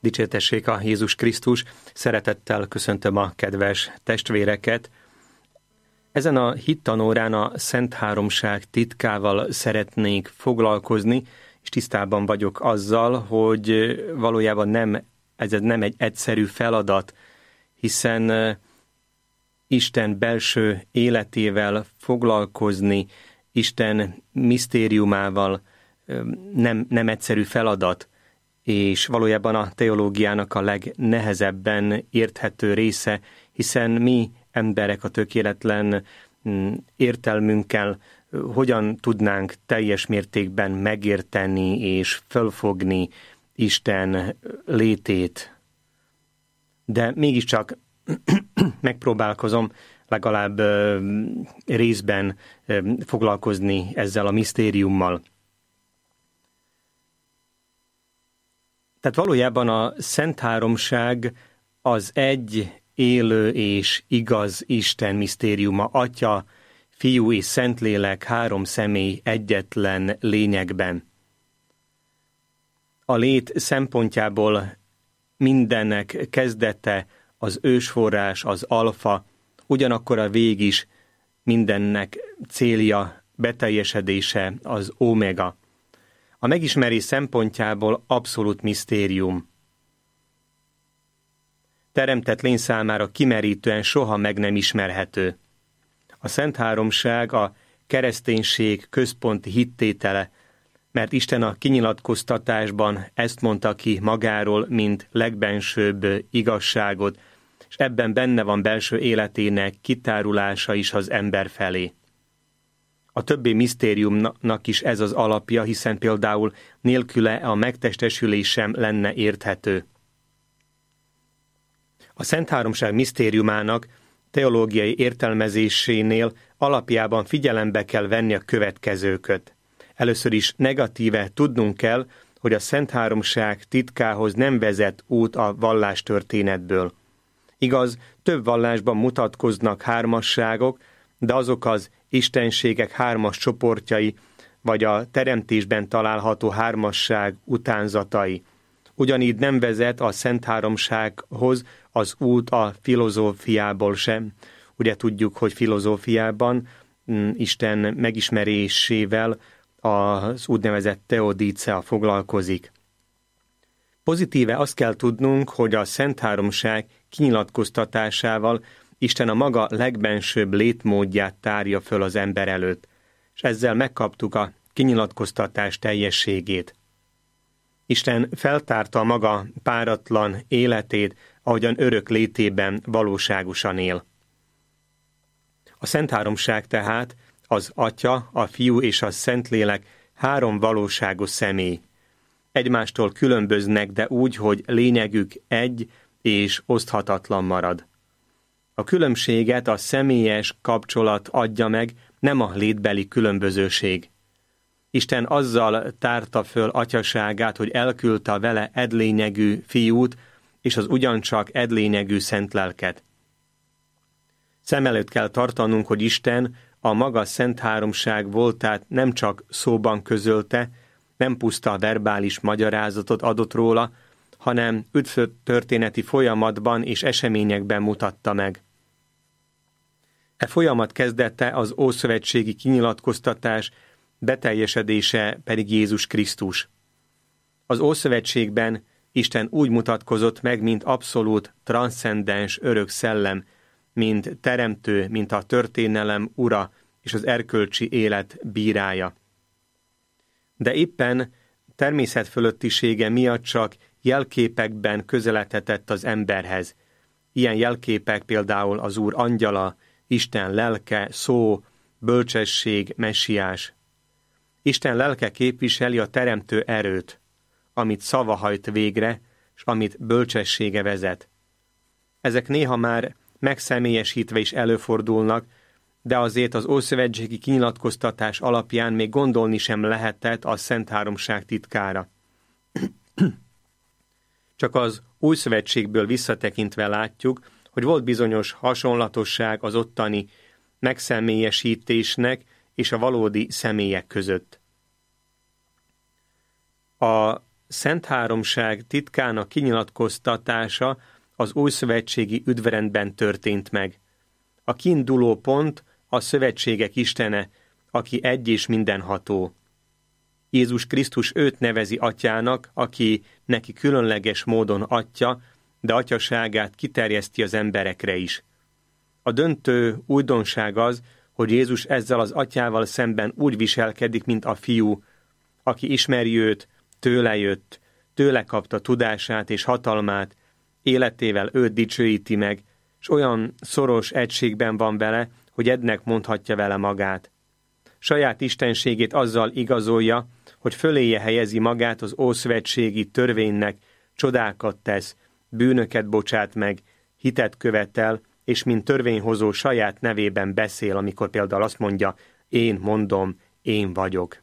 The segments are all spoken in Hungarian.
Dicsértessék a Jézus Krisztus! Szeretettel köszöntöm a kedves testvéreket. Ezen a hittanórán a Szent Háromság titkával szeretnék foglalkozni, és tisztában vagyok azzal, hogy valójában ez nem egy egyszerű feladat, hiszen Isten belső életével foglalkozni, Isten misztériumával nem egyszerű feladat, és valójában a teológiának a legnehezebben érthető része, hiszen mi emberek a tökéletlen értelmünkkel hogyan tudnánk teljes mértékben megérteni és fölfogni Isten létét. De mégiscsak megpróbálkozom legalább részben foglalkozni ezzel a misztériummal. Tehát valójában a Szent Háromság az egy élő és igaz Isten misztériuma, Atya, Fiú és Szentlélek, három személy egyetlen lényegben. A lét szempontjából mindennek kezdete, az ősforrás, az alfa, ugyanakkor a vég is mindennek célja, beteljesedése, az omega. A megismerés szempontjából abszolút misztérium. Teremtett lény számára kimerítően soha meg nem ismerhető. A Szent Háromság a kereszténység központi hittétele, mert Isten a kinyilatkoztatásban ezt mondta ki magáról, mint legbensőbb igazságot, és ebben benne van belső életének kitárulása is az ember felé. A többi misztériumnak is ez az alapja, hiszen például nélküle a megtestesülés sem lenne érthető. A Szent Háromság misztériumának teológiai értelmezésénél alapjában figyelembe kell venni a következőket. Először is negatíve tudnunk kell, hogy a Szent Háromság titkához nem vezet út a vallástörténetből. Igaz, több vallásban mutatkoznak hármasságok, de azok az istenségek hármas csoportjai, vagy a teremtésben található hármasság utánzatai. Ugyanígy nem vezet a Szent Háromsághoz az út a filozófiából sem. Ugye tudjuk, hogy filozófiában Isten megismerésével az úgynevezett teodícea foglalkozik. Pozitíve azt kell tudnunk, hogy a Szent Háromság kinyilatkoztatásával Isten a maga legbensőbb létmódját tárja föl az ember előtt, és ezzel megkaptuk a kinyilatkoztatás teljességét. Isten feltárta a maga páratlan életét, ahogyan örök létében valóságosan él. A Szent Háromság tehát az Atya, a Fiú és a Szentlélek három valóságos személy. Egymástól különböznek, de úgy, hogy lényegük egy és oszthatatlan marad. A különbséget a személyes kapcsolat adja meg, nem a létbeli különbözőség. Isten azzal tárta föl atyaságát, hogy elküldte a vele edlényegű fiút, és az ugyancsak edlényegű Szentlelket. Szem előtt kell tartanunk, hogy Isten a maga Szent Háromság voltát nem csak szóban közölte, nem puszta verbális magyarázatot adott róla, hanem üdvtörténeti folyamatban és eseményekben mutatta meg. E folyamat kezdete az ószövetségi kinyilatkoztatás, beteljesedése pedig Jézus Krisztus. Az Ószövetségben Isten úgy mutatkozott meg, mint abszolút transzcendens örök szellem, mint teremtő, mint a történelem ura és az erkölcsi élet bírája. De éppen természetfölöttisége miatt csak jelképekben közeledhetett az emberhez. Ilyen jelképek például az Úr angyala, Isten lelke, szó, bölcsesség, messiás. Isten lelke képviseli a teremtő erőt, amit szava hajt végre, és amit bölcsessége vezet. Ezek néha már megszemélyesítve is előfordulnak, de azért az ószövetségi kinyilatkoztatás alapján még gondolni sem lehetett a Szent Háromság titkára. Csak az Új Szövetségből visszatekintve látjuk, hogy volt bizonyos hasonlatosság az ottani megszemélyesítésnek és a valódi személyek között. A Szent Háromság titkának kinyilatkoztatása az újszövetségi üdvrendben történt meg. A kiinduló pont a szövetségek Istene, aki egy és mindenható. Jézus Krisztus őt nevezi atyának, aki neki különleges módon atya, de atyaságát kiterjeszti az emberekre is. A döntő újdonság az, hogy Jézus ezzel az atyával szemben úgy viselkedik, mint a fiú, aki ismeri őt, tőle jött, tőle kapta tudását és hatalmát, életével őt dicsőíti meg, s olyan szoros egységben van vele, hogy ennek mondhatja vele magát. Saját istenségét azzal igazolja, hogy föléje helyezi magát az ószövetségi törvénynek, csodákat tesz, bűnöket bocsát meg, hitet követel, és mint törvényhozó saját nevében beszél, amikor például azt mondja, én mondom, én vagyok.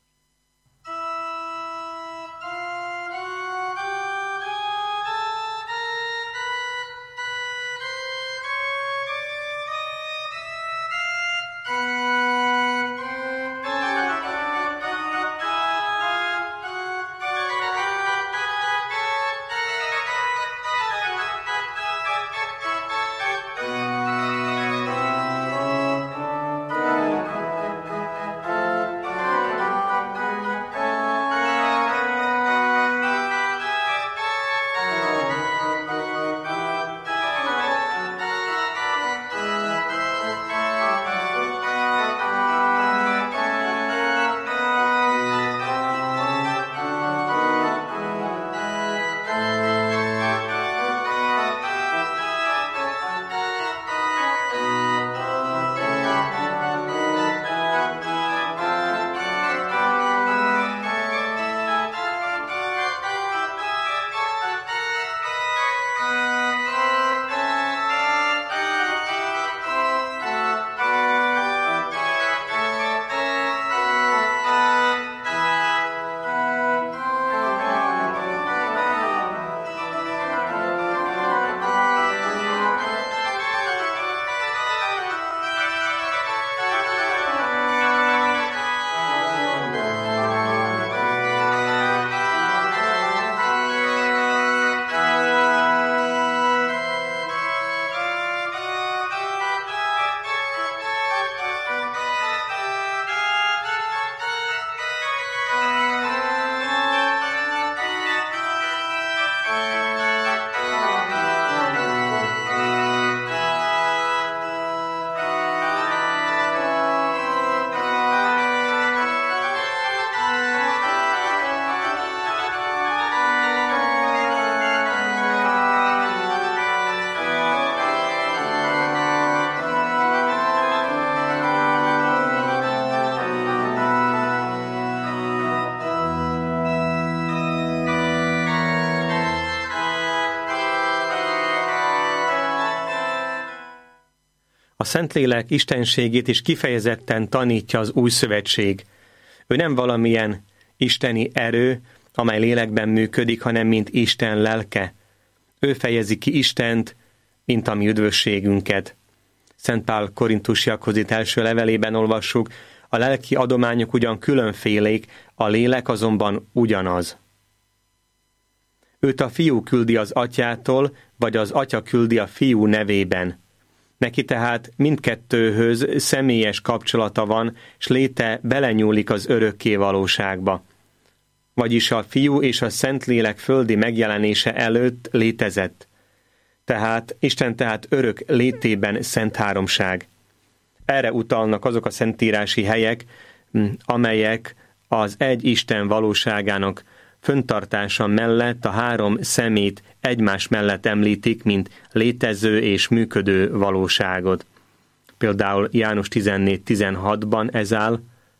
A Szentlélek istenségét is kifejezetten tanítja az új szövetség. Ő nem valamilyen isteni erő, amely lélekben működik, hanem mint Isten lelke. Ő fejezi ki Istent, mint a mi üdvösségünket. Szent Pál korintusiakhoz itt első levelében olvassuk, a lelki adományok ugyan különfélék, a lélek azonban ugyanaz. Őt a fiú küldi az atyától, vagy az atya küldi a fiú nevében. Neki tehát mindkettőhöz személyes kapcsolata van, s léte belenyúlik az örökké valóságba. Vagyis a fiú és a Szentlélek földi megjelenése előtt létezett. Tehát Isten tehát örök létében Szent Háromság. Erre utalnak azok a szentírási helyek, amelyek az egy Isten valóságának föntartása mellett a három szemét egymás mellett említik, mint létező és működő valóságot. Például János 14:16-ban ez áll: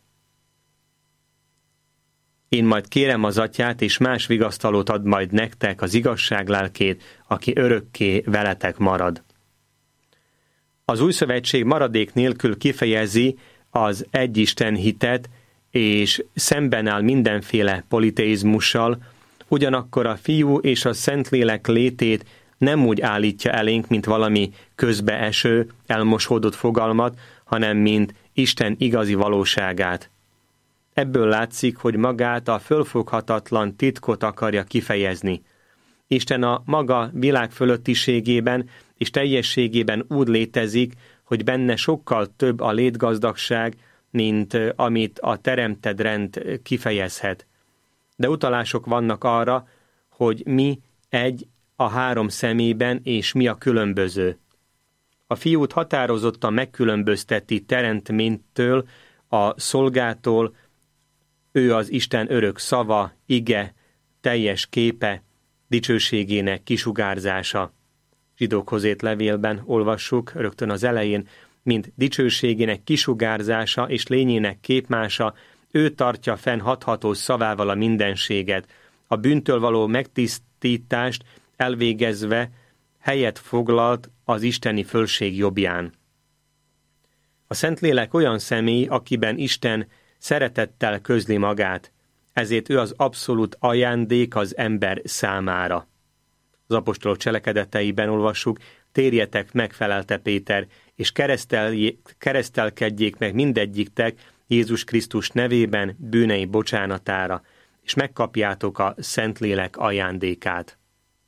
Én majd kérem az atyát, és más vigasztalót ad majd nektek, az igazság lelkét, aki örökké veletek marad. Az új szövetség maradék nélkül kifejezi az egyisten hitet, és szemben áll mindenféle politeizmussal, ugyanakkor a fiú és a Szentlélek létét nem úgy állítja elénk, mint valami közbeeső, elmosódott fogalmat, hanem mint Isten igazi valóságát. Ebből látszik, hogy magát a fölfoghatatlan titkot akarja kifejezni. Isten a maga világfölöttiségében és teljességében úgy létezik, hogy benne sokkal több a létgazdagság, mint amit a teremtett rend kifejezhet. De utalások vannak arra, hogy mi egy a három szemében, és mi a különböző. A fiút határozottan megkülönbözteti teremtménytől, a szolgától, ő az Isten örök szava, ige, teljes képe, dicsőségének kisugárzása. Zsidókhoz írt levélben olvassuk rögtön az elején, mint dicsőségének kisugárzása és lényének képmása, ő tartja fenn hatható szavával a mindenséget, a bűntől való megtisztítást elvégezve helyet foglalt az isteni fölség jobbján. A Szentlélek olyan személy, akiben Isten szeretettel közli magát, ezért ő az abszolút ajándék az ember számára. Az apostolok cselekedeteiben olvassuk, térjetek meg, felelte Péter, és keresztelkedjék meg mindegyiktek Jézus Krisztus nevében bűnei bocsánatára, és megkapjátok a Szentlélek ajándékát.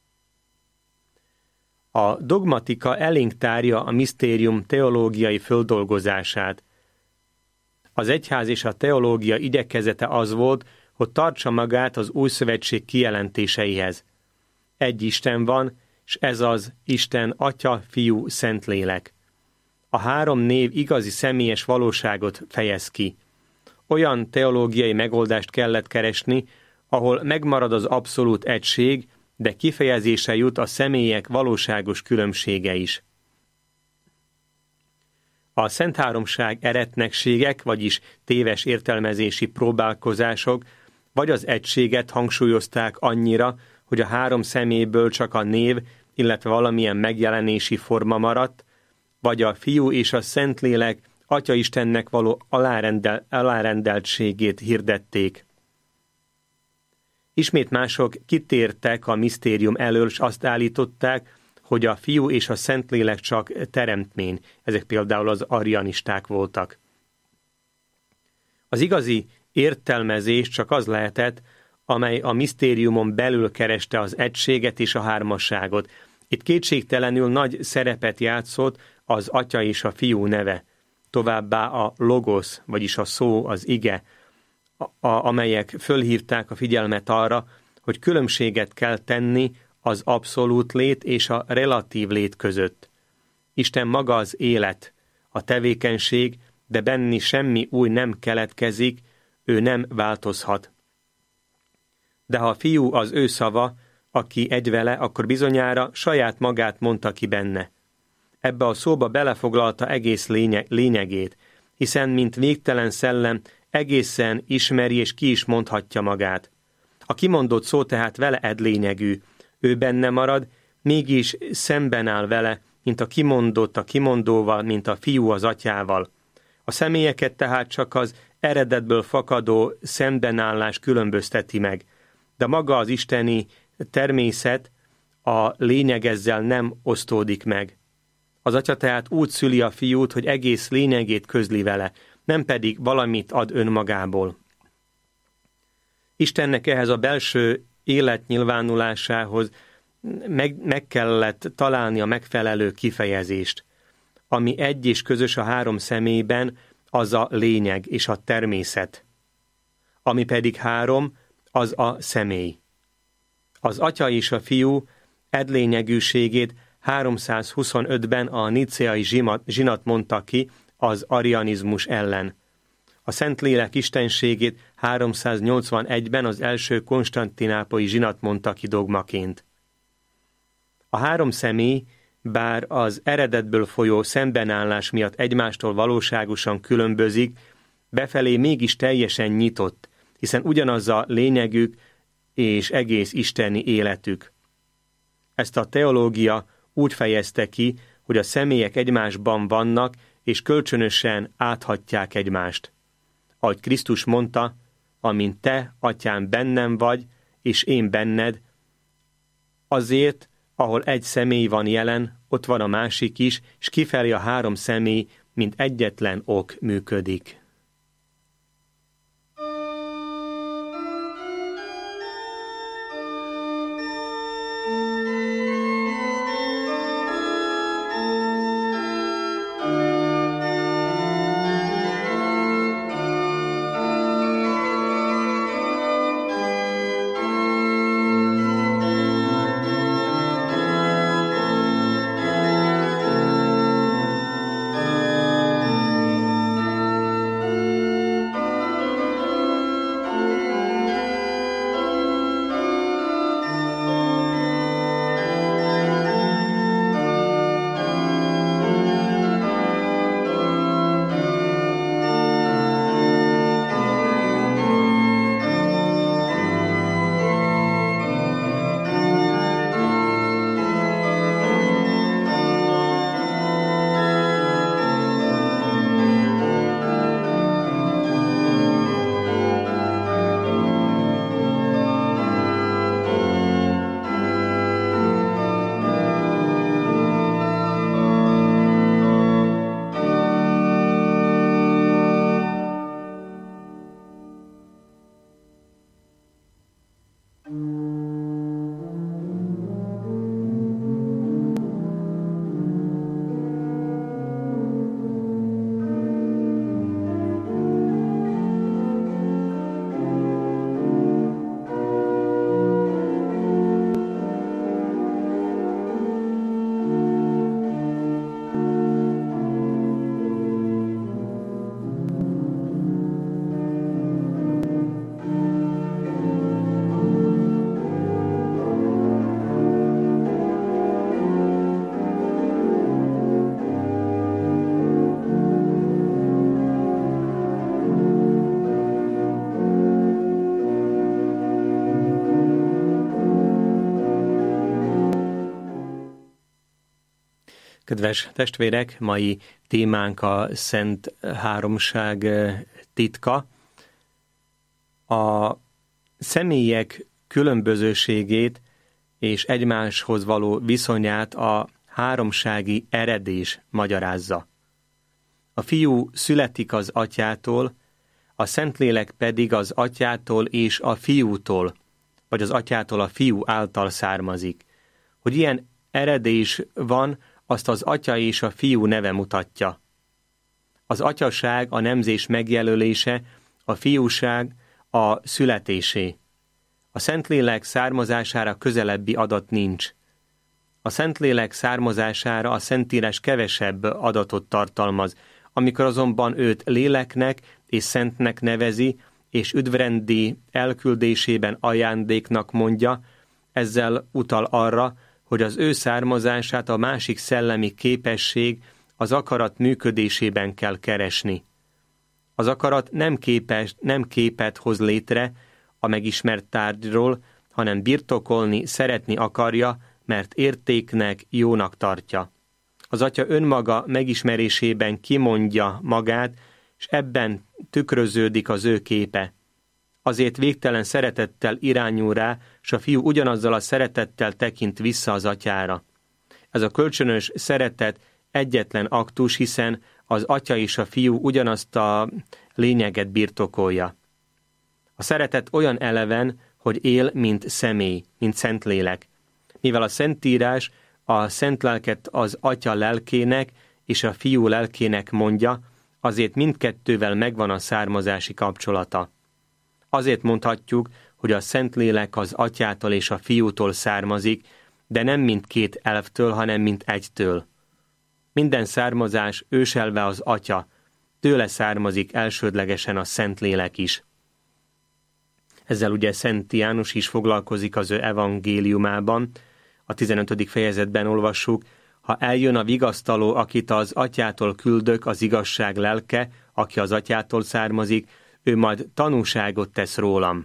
A dogmatika elénk tárja a misztérium teológiai földolgozását. Az egyház és a teológia igyekezete az volt, hogy tartsa magát az új szövetség kijelentéseihez. Egy Isten van, és ez az Isten Atya, Fiú, Szentlélek. A három név igazi személyes valóságot fejez ki. Olyan teológiai megoldást kellett keresni, ahol megmarad az abszolút egység, de kifejezése jut a személyek valóságos különbsége is. A Szent Háromság eretnekségek, vagyis téves értelmezési próbálkozások vagy az egységet hangsúlyozták annyira, hogy a három személyből csak a név, illetve valamilyen megjelenési forma maradt, vagy a Fiú és a Szentlélek Atya Istennek való alárendeltségét hirdették. Ismét mások kitértek a misztérium elől, és azt állították, hogy a Fiú és a Szentlélek csak teremtmény. Ezek például az arianisták voltak. Az igazi értelmezés csak az lehetett, amely a misztériumon belül kereste az egységet és a hármasságot. Itt kétségtelenül nagy szerepet játszott az Atya és a Fiú neve, továbbá a logos, vagyis a szó, az ige, amelyek fölhívták a figyelmet arra, hogy különbséget kell tenni az abszolút lét és a relatív lét között. Isten maga az élet, a tevékenység, de benni semmi új nem keletkezik, ő nem változhat. De ha a Fiú az ő szava, aki egy vele, akkor bizonyára saját magát mondta ki benne. Ebbe a szóba belefoglalta egész lényegét, hiszen mint végtelen szellem egészen ismeri és ki is mondhatja magát. A kimondott szó tehát vele edlényegű, ő benne marad, mégis szemben áll vele, mint a kimondott a kimondóval, mint a Fiú az Atyával. A személyeket tehát csak az eredetből fakadó szembenállás különbözteti meg, de maga az isteni természet, a lényeg ezzel nem osztódik meg. Az Atya tehát úgy szüli a Fiút, hogy egész lényegét közli vele, nem pedig valamit ad önmagából. Istennek ehhez a belső élet nyilvánulásához meg kellett találni a megfelelő kifejezést. Ami egy és közös a három személyben, az a lényeg és a természet. Ami pedig három, az a személy. Az Atya és a Fiú edlényegűségét 325-ben a nicéai zsinat mondta ki az arianizmus ellen. A Szentlélek istenségét 381-ben az első konstantinápolyi zsinat mondta ki dogmaként. A három személy, bár az eredetből folyó szembenállás miatt egymástól valóságosan különbözik, befelé mégis teljesen nyitott, hiszen ugyanaz a lényegük és egész isteni életük. Ezt a teológia úgy fejezte ki, hogy a személyek egymásban vannak, és kölcsönösen áthatják egymást. Ahogy Krisztus mondta, amint te, Atyám, bennem vagy, és én benned, azért, ahol egy személy van jelen, ott van a másik is, és kifelé a három személy, mint egyetlen ok működik. Kedves testvérek, mai témánk a Szent Háromság titka. A személyek különbözőségét és egymáshoz való viszonyát a háromsági eredés magyarázza. A fiú születik az atyától, a Szentlélek pedig az atyától és a fiútól, vagy az atyától a fiú által származik. Hogy ilyen eredés van, azt az atya és a fiú neve mutatja. Az atyaság a nemzés megjelölése, a fiúság a születésé. A Szentlélek származására közelebbi adat nincs. A Szentlélek származására a Szentírás kevesebb adatot tartalmaz, amikor azonban őt léleknek és szentnek nevezi, és üdvrendi elküldésében ajándéknak mondja, ezzel utal arra, hogy az ő származását a másik szellemi képesség, az akarat működésében kell keresni. Az akarat nem képet hoz létre a megismert tárgyról, hanem birtokolni, szeretni akarja, mert értéknek, jónak tartja. Az atya önmaga megismerésében kimondja magát, és ebben tükröződik az ő képe. Azért végtelen szeretettel irányul rá, s a fiú ugyanazzal a szeretettel tekint vissza az atyára. Ez a kölcsönös szeretet egyetlen aktus, hiszen az atya és a fiú ugyanazt a lényeget birtokolja. A szeretet olyan eleven, hogy él, mint személy, mint Szentlélek. Mivel a Szentírás a Szent Lelket az atya lelkének és a fiú lelkének mondja, azért mindkettővel megvan a származási kapcsolata. Azért mondhatjuk, hogy a Szentlélek az atyától és a fiútól származik, de nem mint két elvtől, hanem mint egytől. Minden származás őselve az atya, tőle származik elsődlegesen a Szentlélek is. Ezzel ugye Szent János is foglalkozik az ő evangéliumában. A 15. fejezetben olvassuk, ha eljön a vigasztaló, akit az atyától küldök, az igazság lelke, aki az atyától származik, ő majd tanúságot tesz rólam.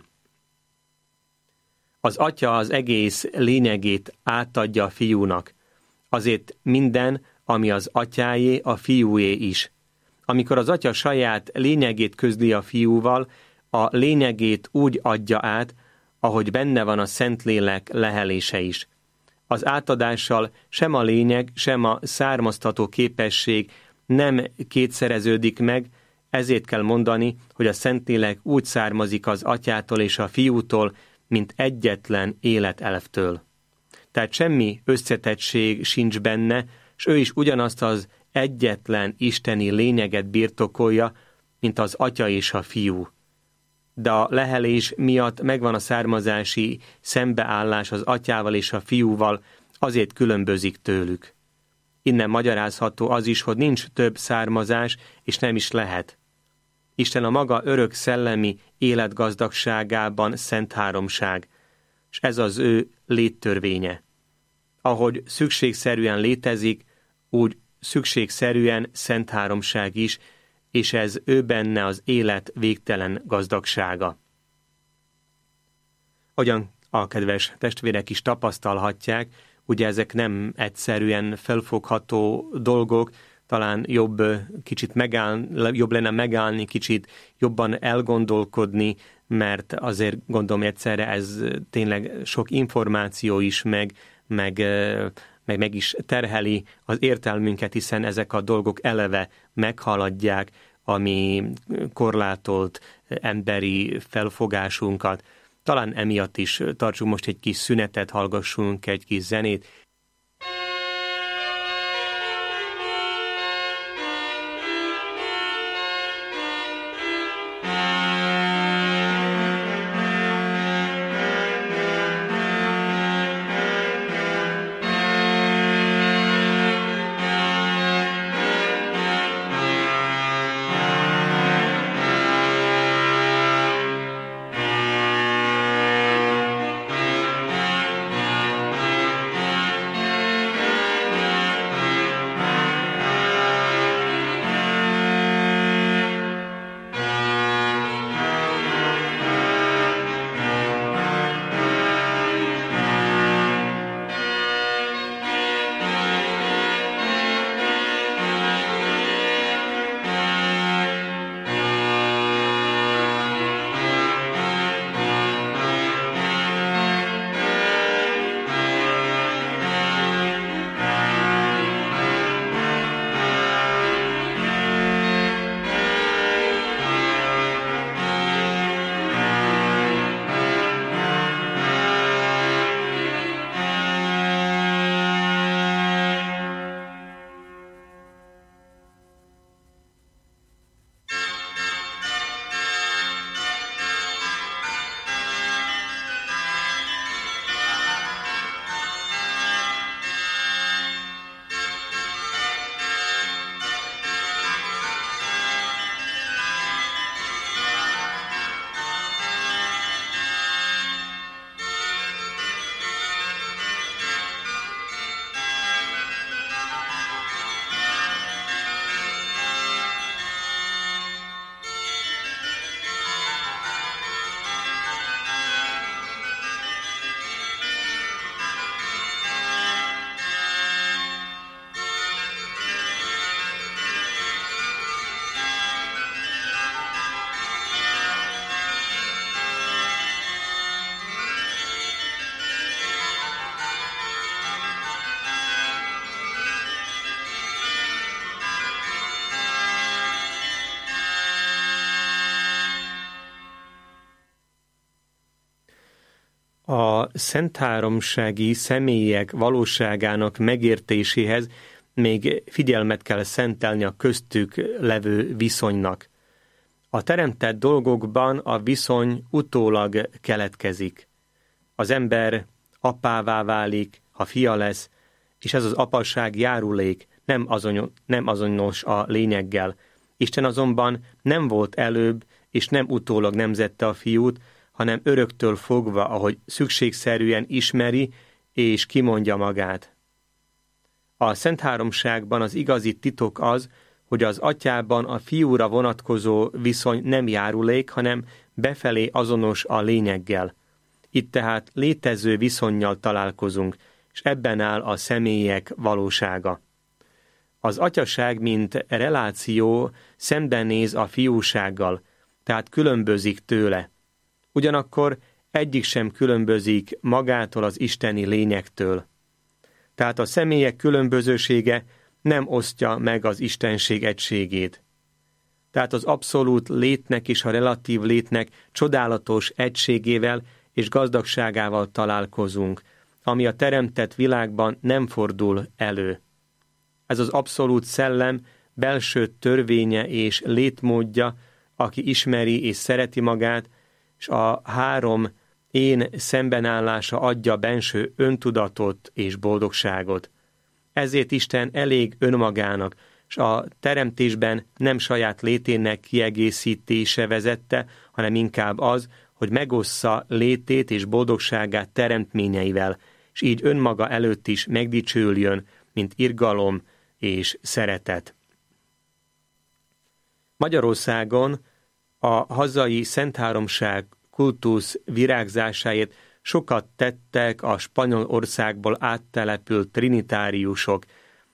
Az atya az egész lényegét átadja a fiúnak. Azért minden, ami az atyáé, a fiúé is. Amikor az atya saját lényegét közli a fiúval, a lényegét úgy adja át, ahogy benne van a Szentlélek lehelése is. Az átadással sem a lényeg, sem a származtató képesség nem kétszereződik meg, ezért kell mondani, hogy a Szentlélek úgy származik az atyától és a fiútól, mint egyetlen életelvtől. Tehát semmi összetettség sincs benne, s ő is ugyanazt az egyetlen isteni lényeget birtokolja, mint az atya és a fiú. De a lehelés miatt megvan a származási szembeállás az atyával és a fiúval, azért különbözik tőlük. Innen magyarázható az is, hogy nincs több származás, és nem is lehet. Isten a maga örök szellemi életgazdagságában szent háromság, és ez az ő léttörvénye. Ahogy szükségszerűen létezik, úgy szükségszerűen szent háromság is, és ez ő benne az élet végtelen gazdagsága. Ahogyan a kedves testvérek is tapasztalhatják, ugye ezek nem egyszerűen felfogható dolgok, talán jobb lenne megállni, kicsit jobban elgondolkodni, mert azért gondolom egyszerre ez tényleg sok információ is, meg is terheli az értelmünket, hiszen ezek a dolgok eleve meghaladják a mi korlátolt emberi felfogásunkat. Talán emiatt is tartsunk most egy kis szünetet, hallgassunk egy kis zenét. szentháromsági személyek valóságának megértéséhez még figyelmet kell szentelni a köztük levő viszonynak. A teremtett dolgokban a viszony utólag keletkezik. Az ember apává válik, ha fia lesz, és ez az apaság járulék, nem azonos a lényeggel. Isten azonban nem volt előbb, és nem utólag nemzette a fiút, hanem öröktől fogva, ahogy szükségszerűen ismeri és kimondja magát. A Szentháromságban az igazi titok az, hogy az atyában a fiúra vonatkozó viszony nem járulék, hanem befelé azonos a lényeggel. Itt tehát létező viszonnyal találkozunk, és ebben áll a személyek valósága. Az atyaság, mint reláció szembenéz a fiúsággal, tehát különbözik tőle. Ugyanakkor egyik sem különbözik magától az isteni lényektől. Tehát a személyek különbözősége nem osztja meg az istenség egységét. Tehát az abszolút létnek és a relatív létnek csodálatos egységével és gazdagságával találkozunk, ami a teremtett világban nem fordul elő. Ez az abszolút szellem belső törvénye és létmódja, aki ismeri és szereti magát, és a három én szembenállása adja benső öntudatot és boldogságot. Ezért Isten elég önmagának, és a teremtésben nem saját létének kiegészítése vezette, hanem inkább az, hogy megossza létét és boldogságát teremtményeivel, és így önmaga előtt is megdicsőljön, mint irgalom és szeretet. Magyarországon a hazai Szentháromság kultusz virágzásáért sokat tettek a Spanyolországból áttelepült trinitáriusok.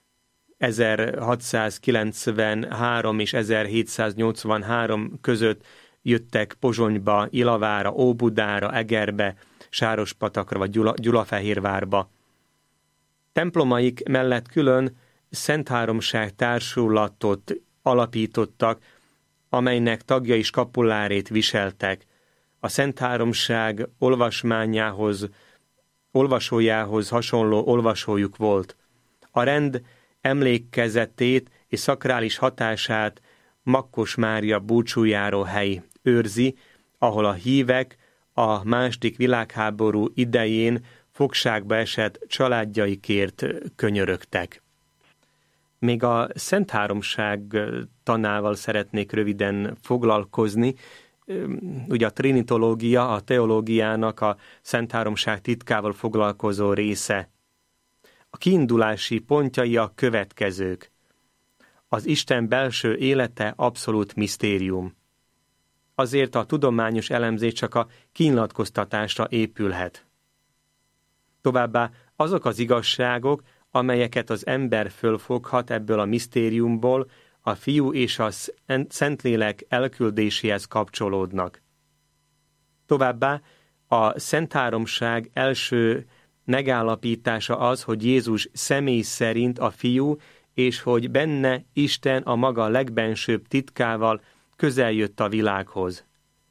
1693 és 1783 között jöttek Pozsonyba, Ilavára, Óbudára, Egerbe, Sárospatakra vagy Gyulafehérvárba. Templomaik mellett külön Szentháromság társulatot alapítottak, amelynek tagjai skapulárét viseltek. A Szentháromság olvasójához hasonló olvasójuk volt. A rend emlékezetét és szakrális hatását Makkos Mária búcsújáró hely őrzi, ahol a hívek a II. Világháború idején fogságba esett családjaikért könyörögtek. Még a Szentháromság tanával szeretnék röviden foglalkozni. Ugye a trinitológia, a teológiának a Szentháromság titkával foglalkozó része. A kiindulási pontjai a következők. Az Isten belső élete abszolút misztérium. Azért a tudományos elemzés csak a kinyilatkoztatásra épülhet. Továbbá azok az igazságok, amelyeket az ember fölfoghat ebből a misztériumból, a Fiú és a Szentlélek elküldéséhez kapcsolódnak. Továbbá a Szentháromság első megállapítása az, hogy Jézus személy szerint a Fiú, és hogy benne Isten a maga legbensőbb titkával közeljött a világhoz.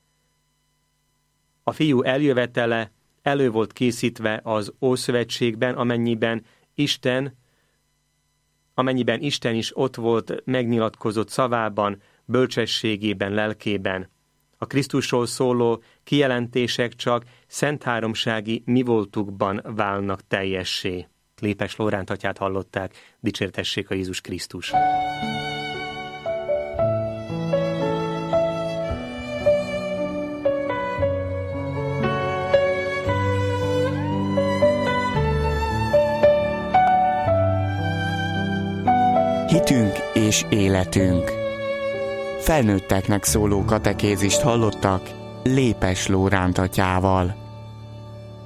A Fiú eljövetele elő volt készítve az Ószövetségben, amennyiben Isten is ott volt megnyilatkozott szavában, bölcsességében, lelkében. A Krisztusról szóló kijelentések csak szentháromsági mi voltukban válnak teljessé. Lépes Lóránt atyát hallották, dicsértessék a Jézus Krisztus. Hitünk és életünk. Felnőtteknek szóló katekézist hallottak Lépes Lóránt atyával.